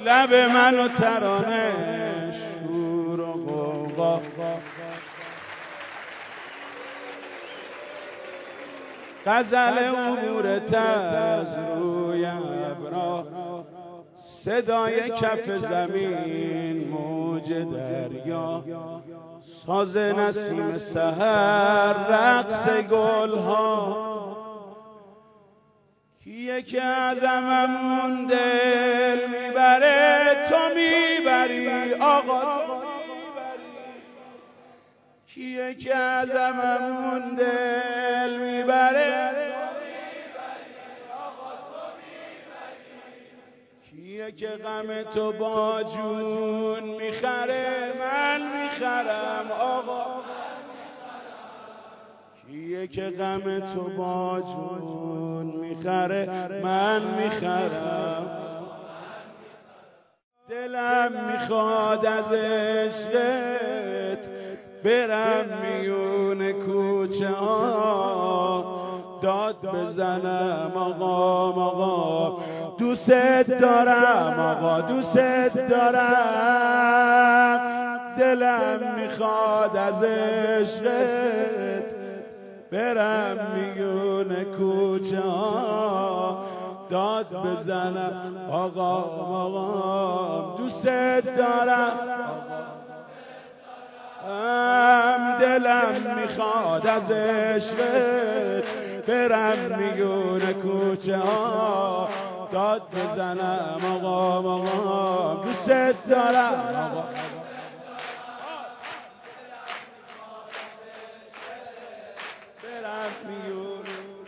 لب من و ترانه شور و غوغا، غزل عبورت از روی ابرا، صدای کف زمین موج دریا، ساز نسیم سحر رقص گلها. کیه که از هممون دل میبره تو میبری آقا، کیه که از هممون دل میبره، کیه که غم تو با جون میخره من میخرم آقا، کیه که غم تو با جون میخره من میخرم. دلم میخواد از عشقت برم میون کوچه ها، داد بزنم آقا آقا دوست دارم آقا دوست دارم. دلم میخواد از عشقت برم میون کوچه ها، داد بزنم آقا آقا دوست دارم. دلم میخواد از عشقت برم میون کوچه ها، داد بزنم آقا آقا دوست دارم آقا. برم میون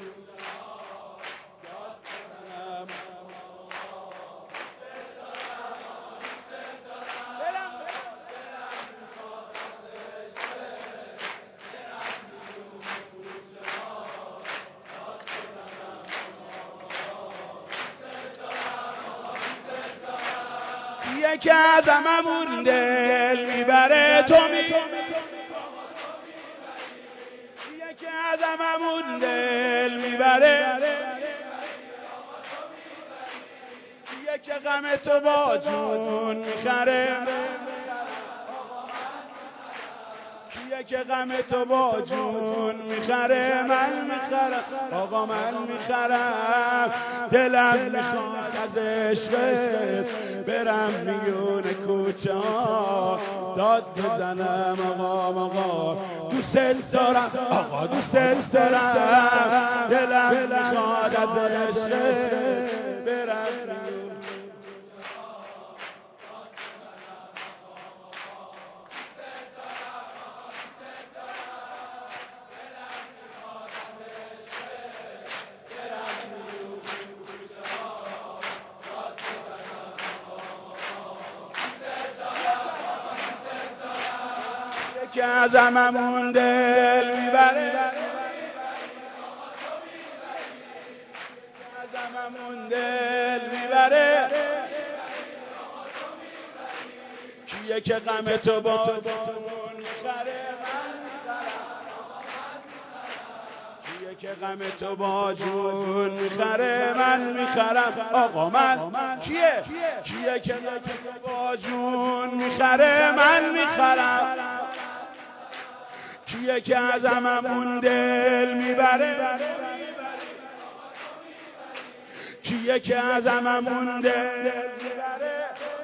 یکی از هممون دل میبره تو یکی از هممون دل میبره، یکی غم تو با جون میخره، یکی غم تو با جون میخره من میخرم آقا من میخرم. دلم میخواد از عشقت برم میون کوچه ها، داد بزنم آقا آقا دوست دارم آقا دوست دارم. دلم میخواد از عشقت برم میون که از هممون دل میبره، از هممون دل میبره، کیه که غم تو با جون میخره من میخرم، کیه که غم تو با جون میخره من میخرم آقا من کیه که غم تو با جون میخره من میخرم، کیه که از هممون دل میبره، کیه که از هممون دل میبره،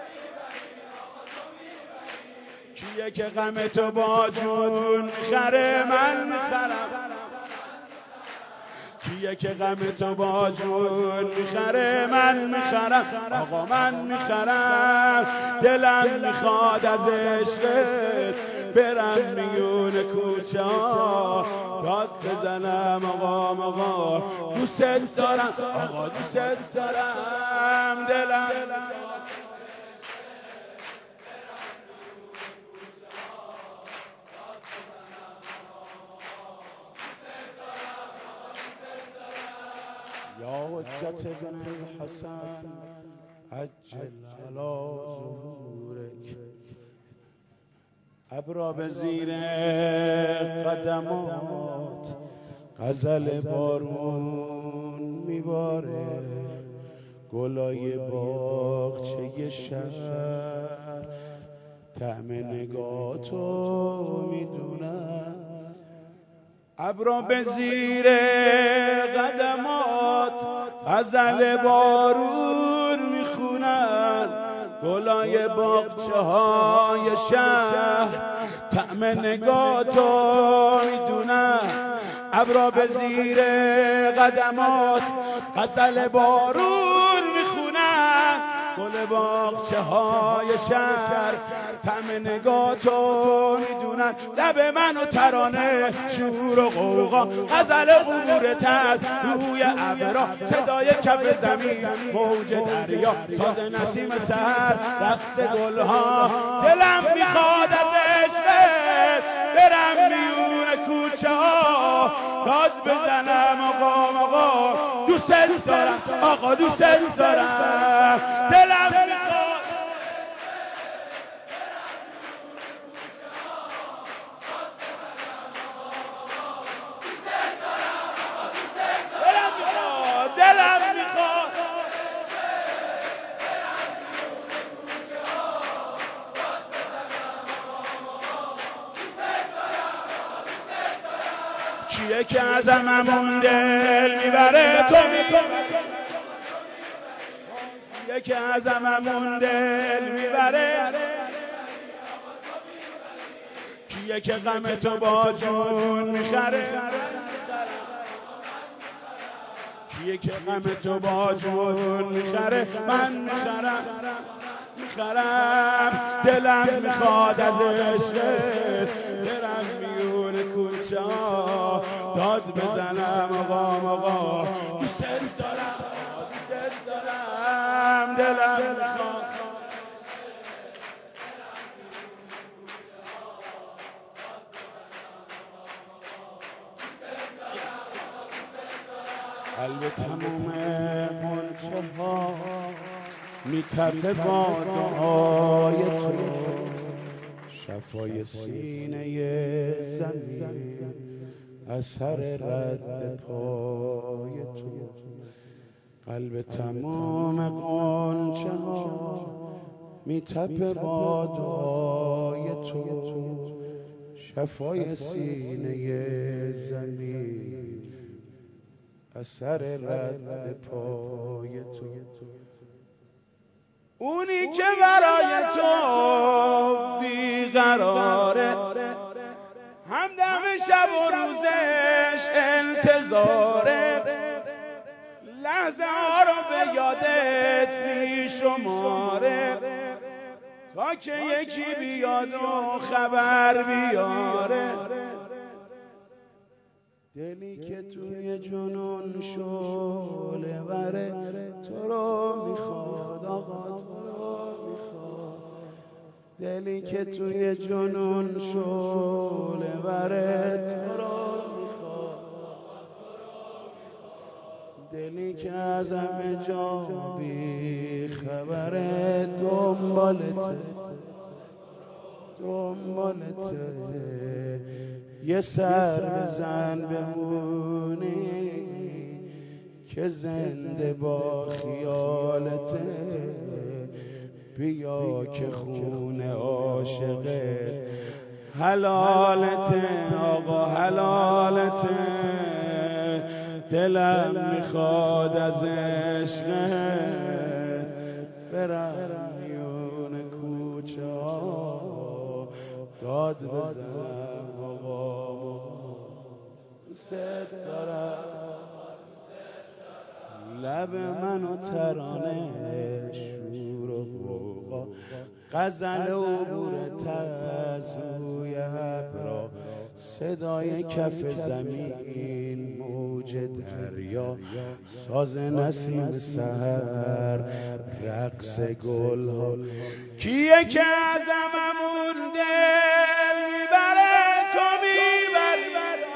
کیه که غم تو با جون میخره من میخرم، کیه که غم تو با جون میخره من میخرم آقا من میخرم. دلم میخواد از عشقت برم میون کوچه ها، داد بزنم آقا آقا دوست دارم آقا دوست دارم. دلم یا حجت ابن الحسن عجل علی ظهورک، ابرا به زیر قدمات غزل بارون میباره، گلای باغچه شهر طعم نگاه تو میدونم، ابرا به زیر قدمات غزل بارون میخونن، گلای باغچه های شهر طعم نگاه تو میدونن، ابرا به زیر قدمات غزل بارون میخونن، گل باغچه های شهر طعم نگاه تو میدونن، لب من و ترانه شور و غوغا غزل غرور تد روی ابرا، صدای کف زمین موج دریا، ساز نسیم سحر رقص گلها، دلم میخواد از عشقت برم میون کوچه ها، داد بزنم آقا آقا دوست دارم، آقا دوست دارم، دلم میخواد کیه که از هممون دل میبره تو کیه که از هممون دل میبره، کیه که غم تو با جون میخره، کیه که غم تو با جون میخره، من میخرم دلم میخواد از عشقت برم میون کوچه ها، داد بزنم آقا دوست دارم، دلم میخواد قلب تموم غنچه ها میتپه با دعای تو، شفای سینه زمین اثر رد پای تو، قلب تمام غنچه ها میتپه با دعای تو، شفای سینه زمین اثر رد پای تو، اونی که برای تو بیقراره همدم شب و روزش انتظاره، لحظه ها رو به یادت میشماره تا که یکی بیاد و خبر بیاره، دلی که توی جنون شعله بره تو رو میخواد آقا تو رو میخواد، دلی که توی جنون شعله بره تو رو میخواد، دلی که از همه جا بی خبره دنبالته یه سر بزن بمونی که زنده با خیالته، بیا که خون عاشقه حلالته آقا حلالته، دلم میخواد از عشقت برم میون کوچه ها، داد بزنم آقا دوست دارم، لب من و ترانه شور و غوغا غزل عبورت از روی ابرا، صدای کف زمین موج دریا، ساز نسیم سحر رقص گلها، کیه که از هممون دل میبره تو میبری،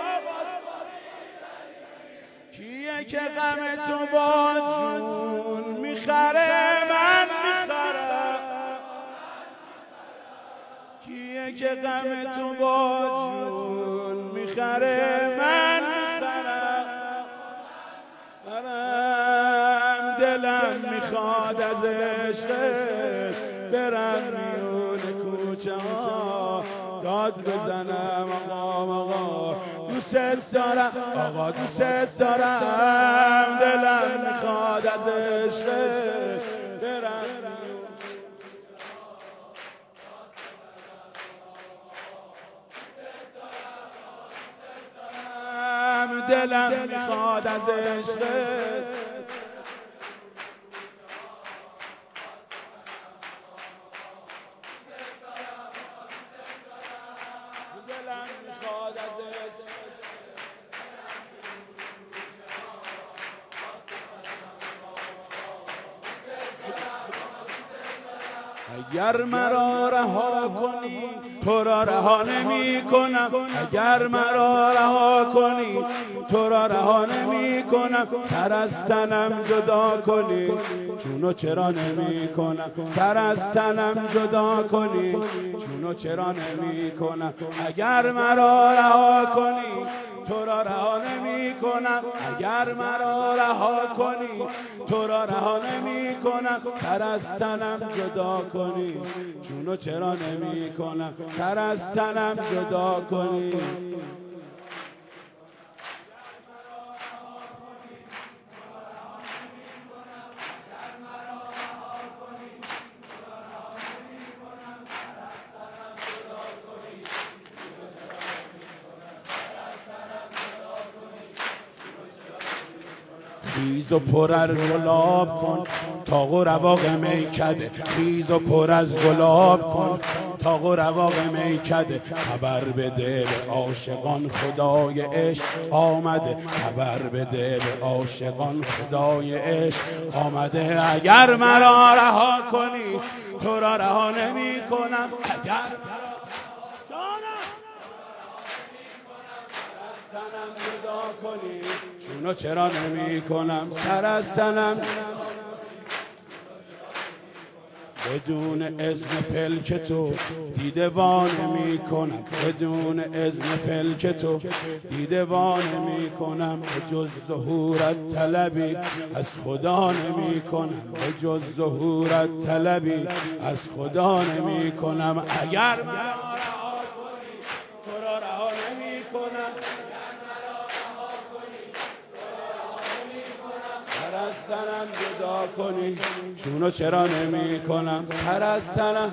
کیه که غم تو با جون میخره من میخرم، کیه که غم تو با جون میخره من میخرم، دلم دلم میخواد از عشقت برم میون کوچه ها داد بزنم آقا دوست دارم آقا دوست دارم دلم میخواد از عشقت برم دلم میخواد از عشقت دلم میخواد از عشقت اگر مرا رها کنی تو را رها نمی کنم اگر مرا رها کنی تو را رها نمی کنم سر از تنم جدا کنی چونو چرا نمی کنم سر از تنم جدا کنی چونو چرا نمی کنم اگر مرا رها کنی تو را رها نمی کنم اگر مرا رها کنی تو را رها نمی کنم سر از تنم جدا کنی چونو چرا نمی کنم سر از تنم جدا کنی خیز و پر از گلاب کن تاق و رواق میکده خیز و پر از گلاب کن تاق و رواق میکده خبر بده به عاشقان خدای عشق آمده خبر بده به عاشقان خدای عشق آمده اگر مرا رها کنی تو را رها نمی کنم اگر تنم جدا کنی چونو چرا نمی کنم سر از تنم بدون اذن پلک تو دیده وانه می کنم بدون اذن پلک تو دیده وانه می کنم به جز ظهورت طلبی از خدا نمی کنم به جز ظهورت طلبی از خدا نمی کنم اگر مرا رها کنی تو را رها نمی کنم سر از تنم جدا کنی چونو چرا نمی کنم سر از تنم